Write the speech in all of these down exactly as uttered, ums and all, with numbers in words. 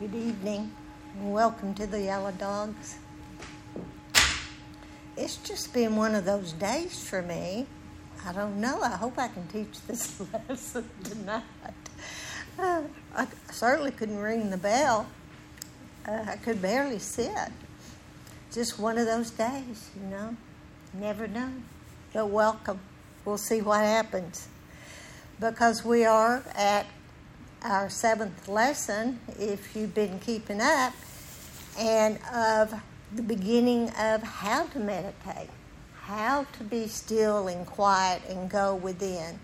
Good evening, and welcome to the Yellow Dogs. It's just been one of those days for me. I don't know. I hope I can teach this lesson tonight. Uh, I certainly couldn't ring the bell. Uh, I could barely sit. Just one of those days, you know. Never know. But welcome. We'll see what happens. Because we are at our seventh lesson, if you've been keeping up, and of the beginning of how to meditate, how to be still and quiet and go within.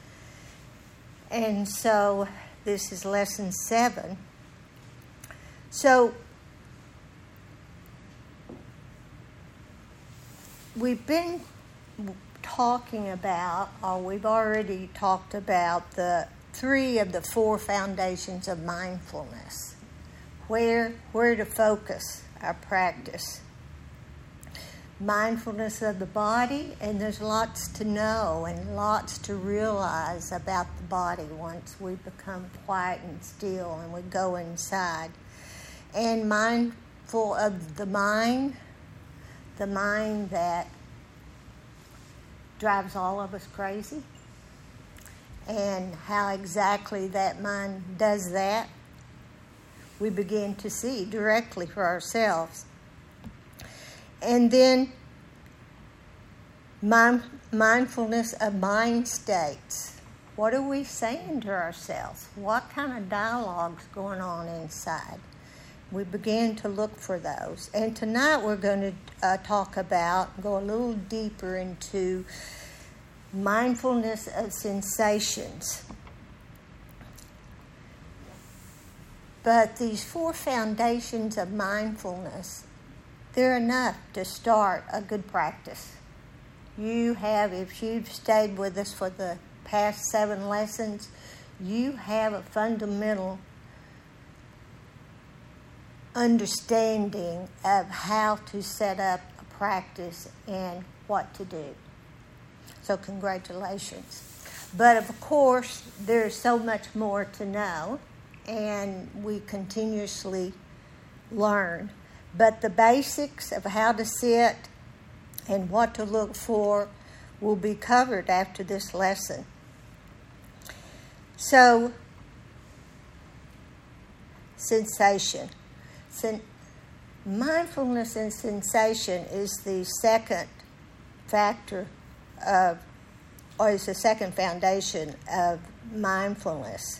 And so this is lesson seven. So we've been talking about, or we've already talked about the three of the four foundations of mindfulness. Where, where to focus our practice. Mindfulness of the body, and there's lots to know and lots to realize about the body once we become quiet and still and we go inside. And mindful of the mind, the mind that drives all of us crazy, and how exactly that mind does that, we begin to see directly for ourselves. And then mind, mindfulness of mind states. What are we saying to ourselves? What kind of dialogue's going on inside? We begin to look for those. And tonight we're going to uh, talk about, go a little deeper into mindfulness of sensations. But these four foundations of mindfulness, they're enough to start a good practice. You have, if you've stayed with us for the past seven lessons, you have a fundamental understanding of how to set up a practice and what to do. So congratulations. But of course, there's so much more to know, and we continuously learn. But the basics of how to sit and what to look for will be covered after this lesson. So, sensation. Sen- mindfulness and sensation is the second factor of, or is the second foundation of mindfulness.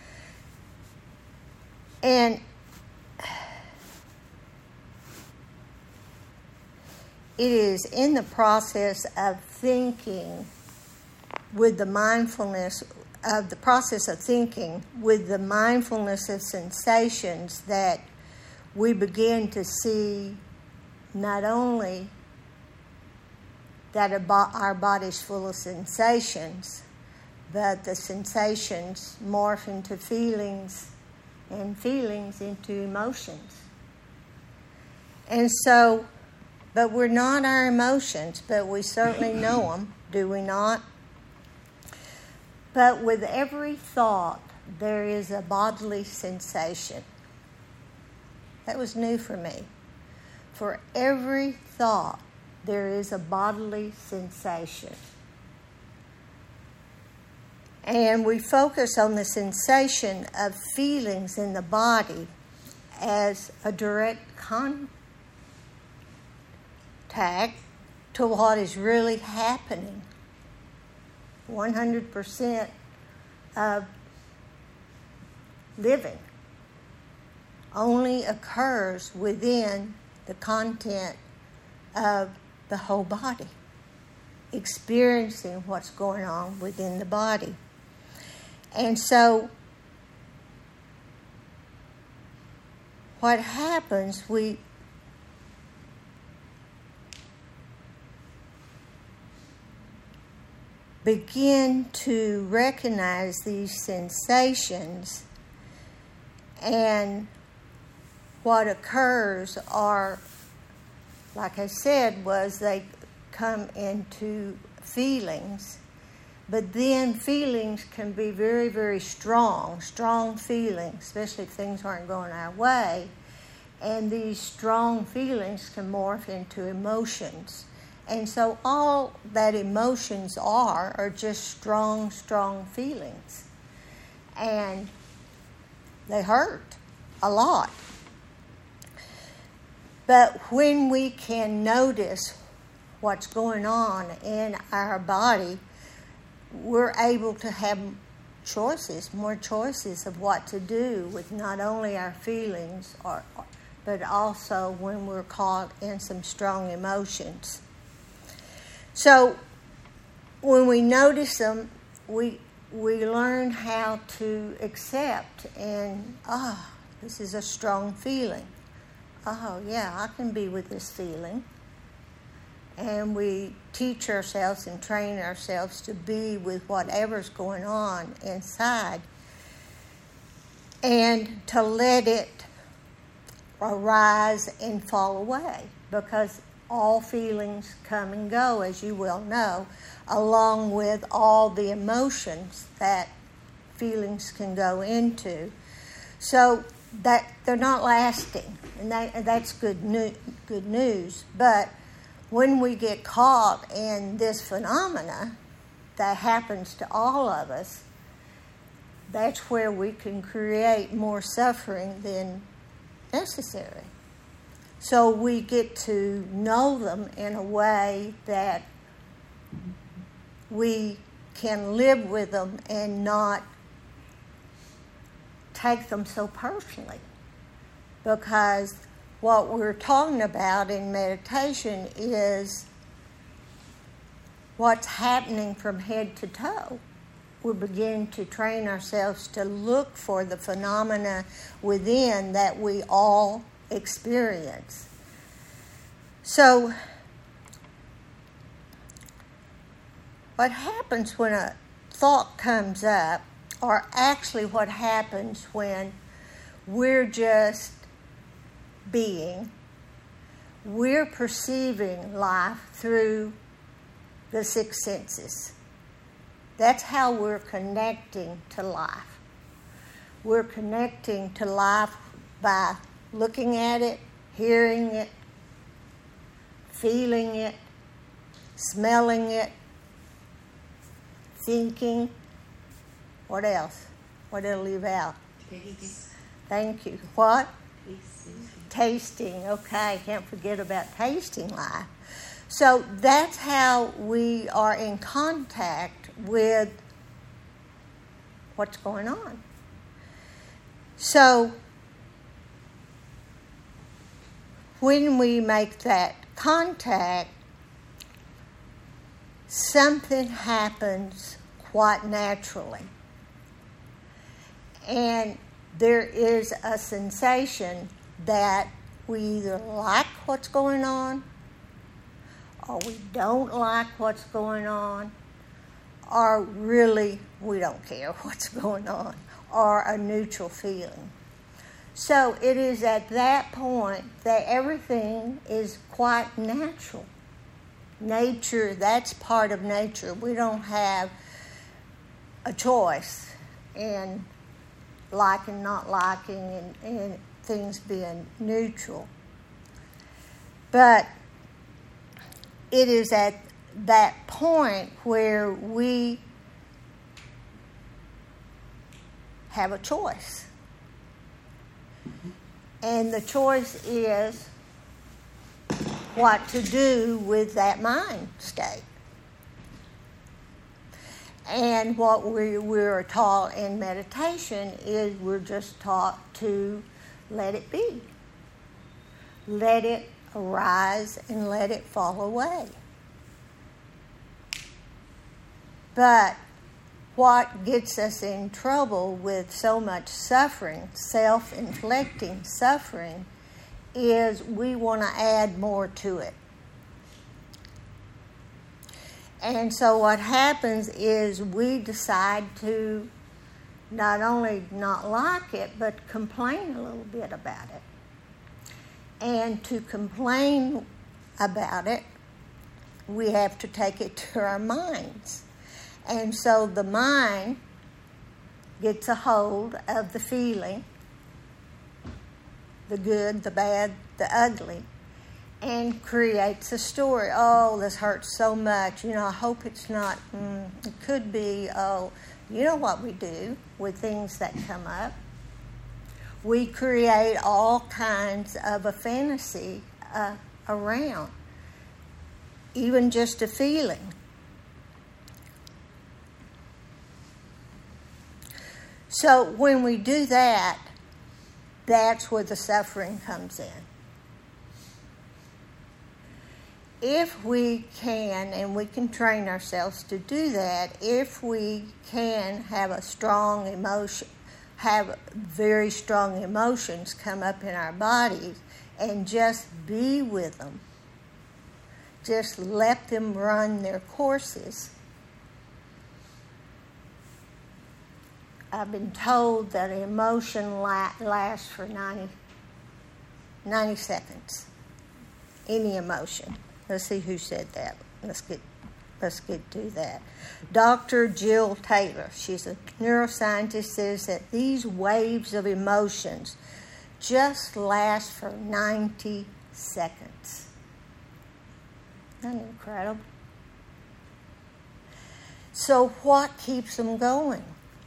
And it is in the process of thinking with the mindfulness of the process of thinking with the mindfulness of sensations that we begin to see not only that our body's full of sensations, but the sensations morph into feelings and feelings into emotions. And so, but we're not our emotions, but we certainly know them, do we not? But with every thought, there is a bodily sensation. That was new for me. For every thought, there is a bodily sensation. And we focus on the sensation of feelings in the body as a direct contact to what is really happening. one hundred percent of living only occurs within the content of the whole body, experiencing what's going on within the body. And so what happens, we begin to recognize these sensations, and what occurs are, like I said, was they come into feelings, But then feelings can be very, very strong, strong feelings, especially if things aren't going our way. And these strong feelings can morph into emotions. And so all that emotions are are just strong, strong feelings. And they hurt a lot. But when we can notice what's going on in our body, we're able to have choices, more choices of what to do with not only our feelings, or, but also when we're caught in some strong emotions. So when we notice them, we we learn how to accept and, ah, oh, this is a strong feeling. Oh, yeah, I can be with this feeling. And we teach ourselves and train ourselves to be with whatever's going on inside and to let it arise and fall away, because all feelings come and go, as you well know, along with all the emotions that feelings can go into. So that they're not lasting, and that, that's good, new, good news. But when we get caught in this phenomena that happens to all of us, that's where we can create more suffering than necessary. So we get to know them in a way that we can live with them and not take them so personally. Because what we're talking about in meditation is what's happening from head to toe. We're beginning to train ourselves to look for the phenomena within that we all experience. So, what happens when a thought comes up, or actually what happens when we're just being, we're perceiving life through the six senses. That's how we're connecting to life. We're connecting to life by looking at it, hearing it, feeling it, smelling it, thinking. What else? What did I leave out? Tasting. Thank you. What? Tasting. Tasting. Okay, can't forget about tasting life. So that's how we are in contact with what's going on. So when we make that contact, something happens quite naturally. And there is a sensation that we either like what's going on, or we don't like what's going on, or really we don't care what's going on, or a neutral feeling. So it is at that point that everything is quite natural. Nature, that's part of nature. We don't have a choice in liking, not liking, and, and things being neutral. But it is at that point where we have a choice. And the choice is what to do with that mind state. And what we, we're taught in meditation is we're just taught to let it be. Let it arise and let it fall away. But what gets us in trouble with so much suffering, self-inflicting suffering, is we want to add more to it. And so what happens is we decide to not only not like it, but complain a little bit about it. And to complain about it, we have to take it to our minds. And so the mind gets a hold of the feeling, the good, the bad, the ugly, and creates a story. Oh, this hurts so much. You know, I hope it's not, mm, it could be, oh, you know what we do with things that come up. We create all kinds of a fantasy uh, around, even just a feeling. So when we do that, that's where the suffering comes in. If we can, and we can train ourselves to do that, if we can have a strong emotion, have very strong emotions come up in our bodies and just be with them, just let them run their courses. I've been told that an emotion la- lasts for ninety, ninety seconds. Any emotion. Let's see who said that. Let's get let's get to that. Doctor Jill Taylor, she's a neuroscientist, says that these waves of emotions just last for ninety seconds. Isn't that incredible? So what keeps them going?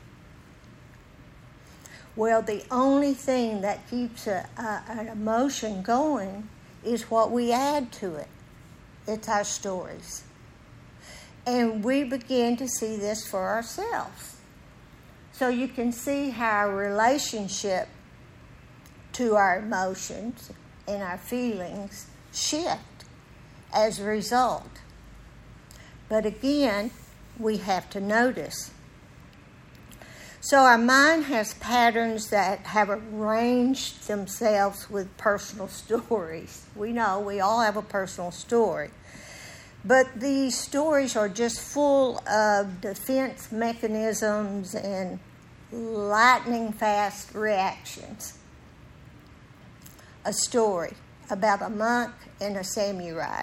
Well, the only thing that keeps a, a, an emotion going is what we add to it. It's our stories. And we begin to see this for ourselves. So you can see how our relationship to our emotions and our feelings shift as a result. But again, we have to notice. So our mind has patterns that have arranged themselves with personal stories. We know we all have a personal story. But these stories are just full of defense mechanisms and lightning fast reactions. A story about a monk and a samurai.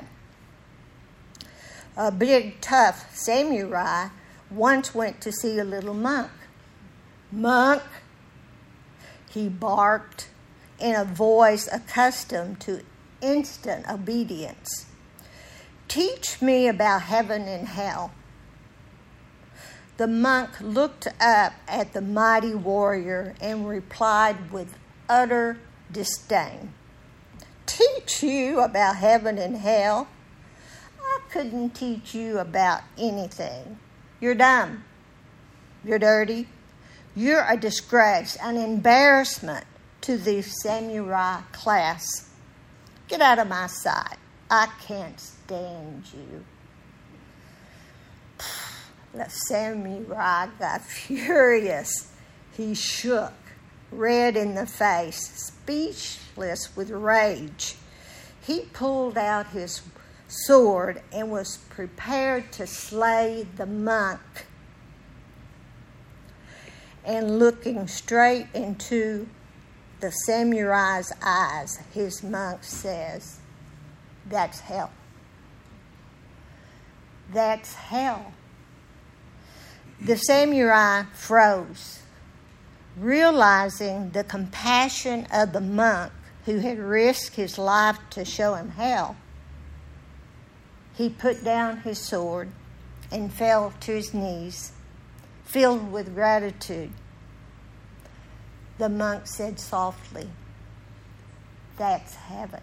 A big, tough samurai once went to see a little monk. Monk, he barked in a voice accustomed to instant obedience. Teach me about heaven and hell. The monk looked up at the mighty warrior and replied with utter disdain. Teach you about heaven and hell? I couldn't teach you about anything. You're dumb. You're dirty. You're a disgrace, an embarrassment to the samurai class. Get out of my sight. I can't stand you. The samurai got furious. He shook, red in the face, speechless with rage. He pulled out his sword and was prepared to slay the monk. And looking straight into the samurai's eyes, his monk says, that's hell. That's hell. The samurai froze, realizing the compassion of the monk who had risked his life to show him hell. He put down his sword and fell to his knees, filled with gratitude. The monk said softly, that's heaven.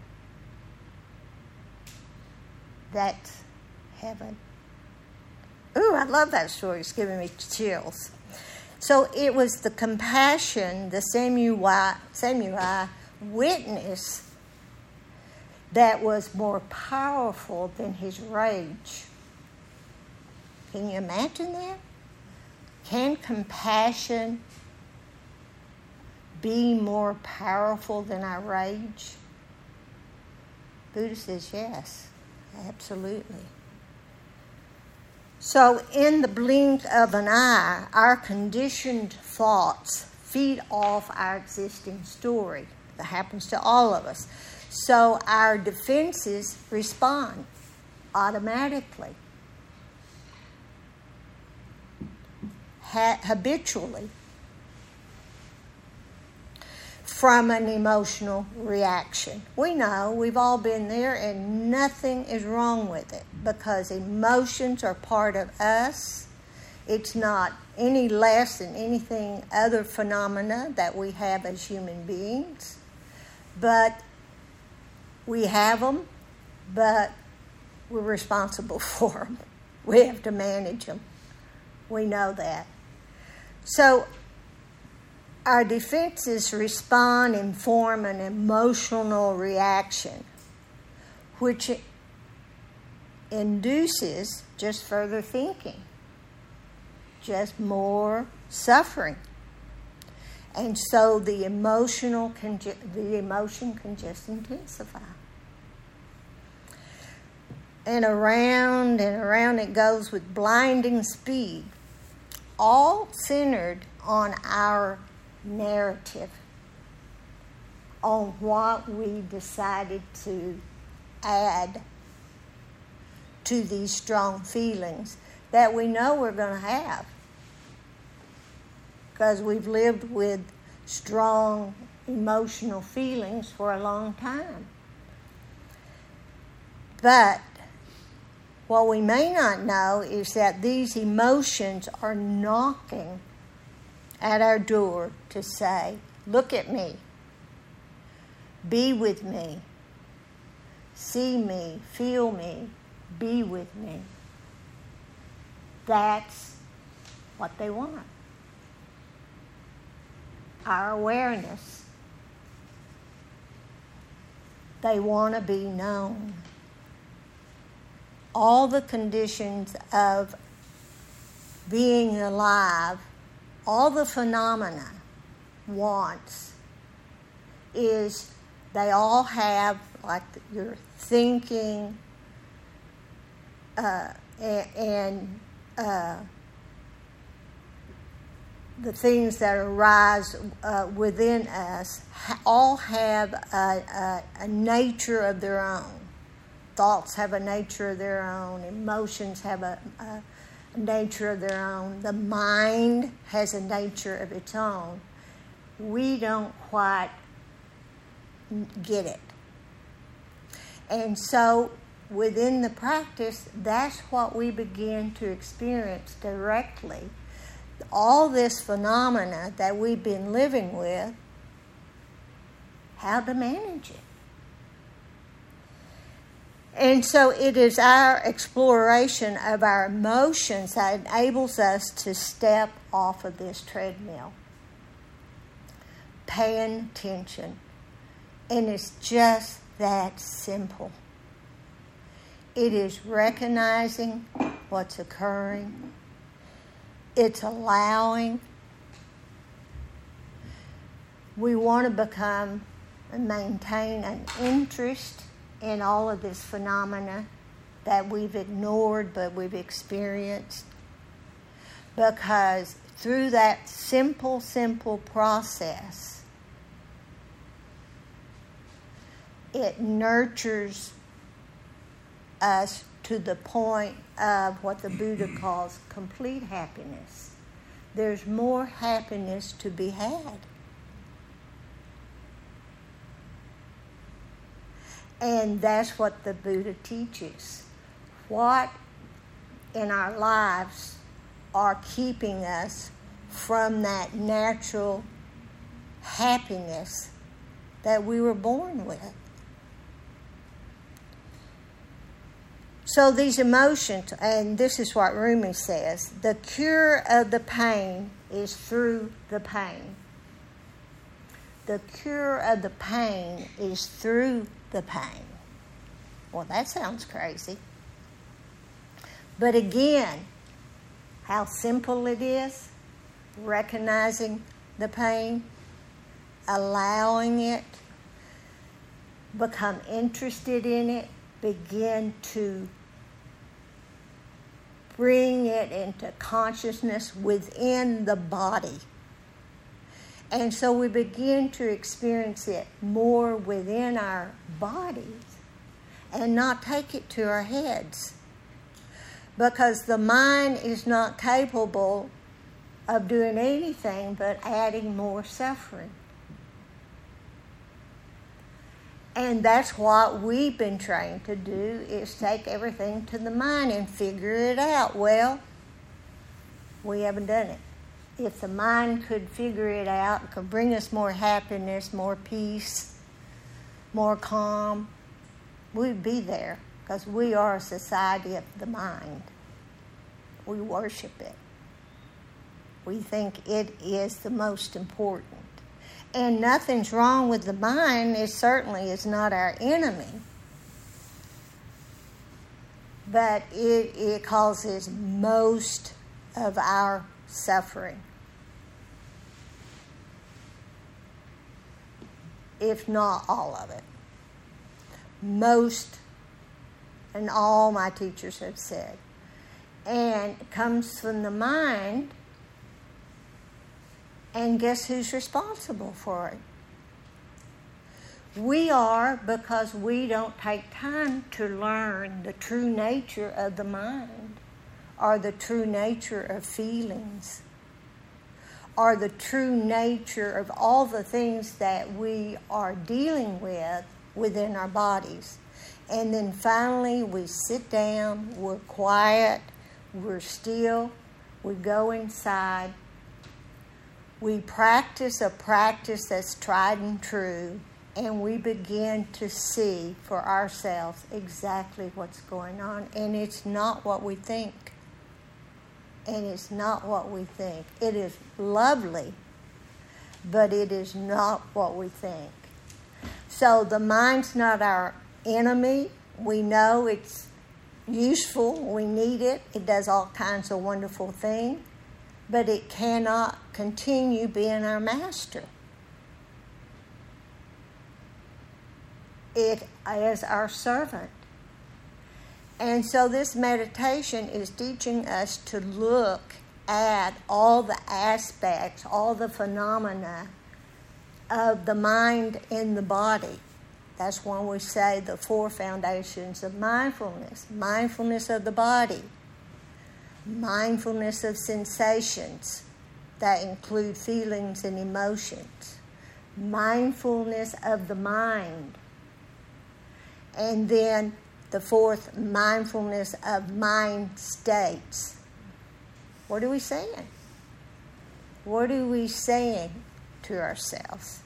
That's heaven. Ooh, I love that story. It's giving me chills. So it was the compassion the samurai, samurai witnessed that was more powerful than his rage. Can you imagine that? Can compassion be more powerful than our rage? Buddha says yes, absolutely. So in the blink of an eye, our conditioned thoughts feed off our existing story. That happens to all of us. So our defenses respond automatically. ha- habitually from an emotional reaction. We know, we've all been there, and nothing is wrong with it because emotions are part of us. It's not any less than anything other phenomena that we have as human beings. But we have them, but we're responsible for them. We have to manage them. We know that. So our defenses respond and form an emotional reaction, which induces just further thinking, just more suffering. And so the emotional can ju- the emotion can just intensify. And around and around it goes with blinding speed, all centered on our narrative, on what we decided to add to these strong feelings that we know we're going to have, because we've lived with strong emotional feelings for a long time. But what we may not know is that these emotions are knocking at our door to say, look at me, be with me, see me, feel me, be with me. That's what they want. Our awareness. They want to be known. All the conditions of being alive, all the phenomena wants is they all have, like your thinking uh, and, and uh, the things that arise uh, within us ha- all have a, a, a nature of their own. Thoughts have a nature of their own. Emotions have a, a nature of their own. The mind has a nature of its own. We don't quite get it. And so within the practice, that's what we begin to experience directly. All this phenomena that we've been living with, how to manage it. And so it is our exploration of our emotions that enables us to step off of this treadmill, paying attention. And it's just that simple. It is recognizing what's occurring. It's allowing. We want to become and maintain an interest in all of this phenomena that we've ignored but we've experienced. Because through that simple, simple process, it nurtures us to the point of what the Buddha calls complete happiness. There's more happiness to be had. And that's what the Buddha teaches. What in our lives are keeping us from that natural happiness that we were born with? So these emotions, and this is what Rumi says, the cure of the pain is through the pain. The cure of the pain is through the pain. Well, that sounds crazy. But again, how simple it is, recognizing the pain, allowing it, become interested in it, begin to bring it into consciousness within the body. And so we begin to experience it more within our bodies and not take it to our heads. Because the mind is not capable of doing anything but adding more suffering. And that's what we've been trained to do, is take everything to the mind and figure it out. Well, we haven't done it. If the mind could figure it out, it could bring us more happiness, more peace, more calm, we'd be there, because we are a society of the mind. We worship it. We think it is the most important. And nothing's wrong with the mind. It certainly is not our enemy. But it, it causes most of our suffering, if not all of it. Most, and all my teachers have said. And it comes from the mind. And guess who's responsible for it? We are, because we don't take time to learn the true nature of the mind, or the true nature of feelings, or the true nature of all the things that we are dealing with within our bodies. And then finally we sit down, we're quiet, we're still, we go inside. We practice a practice that's tried and true, and we begin to see for ourselves exactly what's going on. And it's not what we think. And it's not what we think. It is lovely, but it is not what we think. So the mind's not our enemy. We know it's useful. We need it. It does all kinds of wonderful things. But it cannot continue being our master. It is our servant. And so this meditation is teaching us to look at all the aspects, all the phenomena of the mind in the body. That's when we say the four foundations of mindfulness. Mindfulness of the body. Mindfulness of sensations that include feelings and emotions. Mindfulness of the mind. And then the fourth, mindfulness of mind states. What are we saying? What are we saying to ourselves?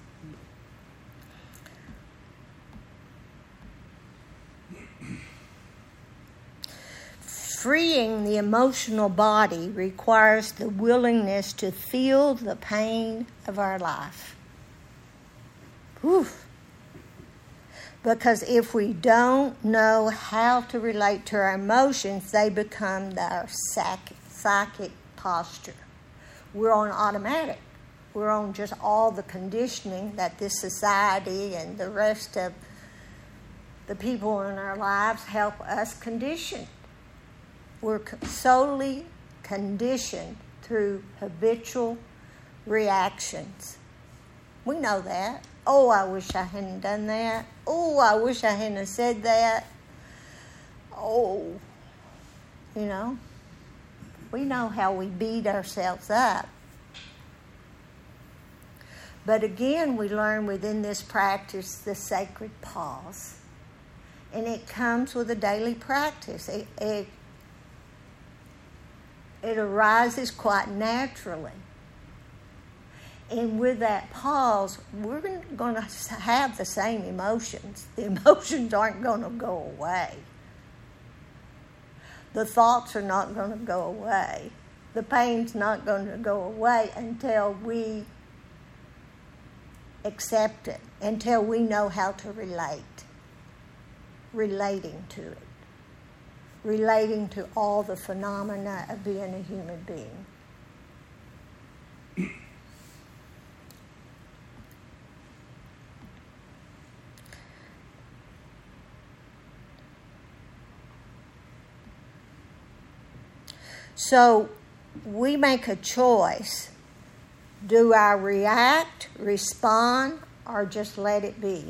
Freeing the emotional body requires the willingness to feel the pain of our life. Whew. Because if we don't know how to relate to our emotions, they become our psychic posture. We're on automatic. We're on just all the conditioning that this society and the rest of the people in our lives help us condition. We're solely conditioned through habitual reactions. We know that. Oh, I wish I hadn't done that. Oh, I wish I hadn't said that. Oh, you know, we know how we beat ourselves up. But again, we learn within this practice the sacred pause. And it comes with a daily practice. It, it It arises quite naturally. And with that pause, we're going to have the same emotions. The emotions aren't going to go away. The thoughts are not going to go away. The pain's not going to go away until we accept it, until we know how to relate, relating to it. Relating to all the phenomena of being a human being. So we make a choice. Do I react, respond, or just let it be?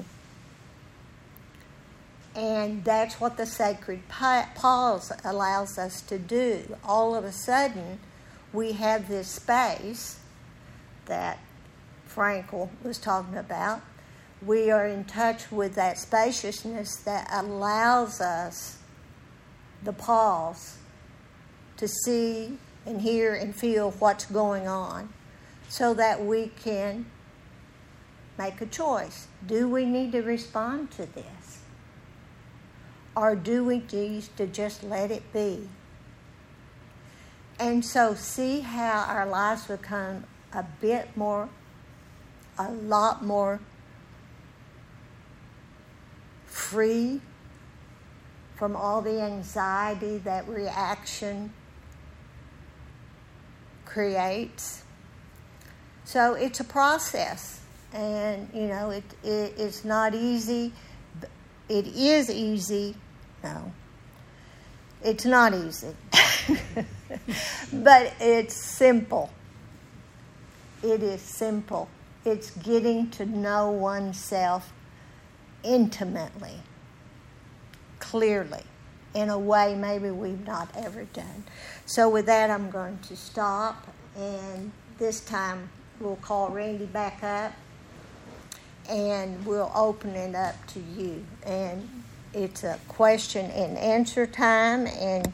And that's what the sacred pause allows us to do. All of a sudden, we have this space that Frankel was talking about. We are in touch with that spaciousness that allows us the pause to see and hear and feel what's going on so that we can make a choice. Do we need to respond to this? Or do we need to just let it be? And so see how our lives become a bit more, a lot more free from all the anxiety that reaction creates. So it's a process, and you know it, it it's not easy. It is easy. No, it's not easy, but it's simple. It is simple. It's getting to know oneself intimately, clearly, in a way maybe we've not ever done. So with that, I'm going to stop, and this time we'll call Randy back up, and we'll open it up to you. And it's a question and answer time, and